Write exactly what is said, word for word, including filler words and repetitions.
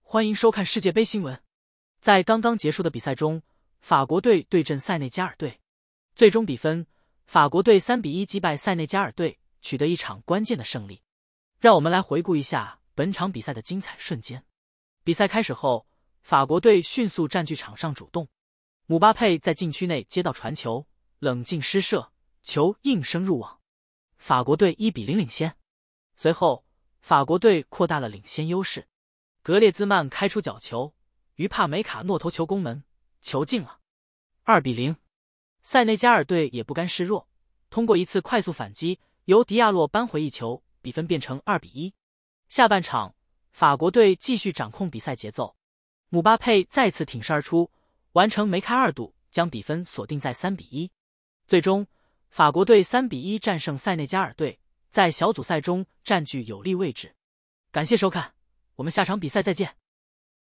欢迎收看世界杯新闻。在刚刚结束的比赛中，法国队对阵塞内加尔队，最终比分，法国队三比一击败塞内加尔队，取得一场关键的胜利。让我们来回顾一下本场比赛的精彩瞬间。比赛开始后，法国队迅速占据场上主动，姆巴佩在禁区内接到传球，冷静施射，球应声入网，法国队一比零领先。随后，法国队扩大了领先优势。格列兹曼开出角球，于帕梅卡诺头球攻门，球进了，二比零。塞内加尔队也不甘示弱，通过一次快速反击，由迪亚洛扳回一球，比分变成二比一。下半场，法国队继续掌控比赛节奏，姆巴佩再次挺身而出，完成梅开二度，将比分锁定在三比一。最终，法国队三比一战胜塞内加尔队，在小组赛中占据有利位置。感谢收看，我们下场比赛再见。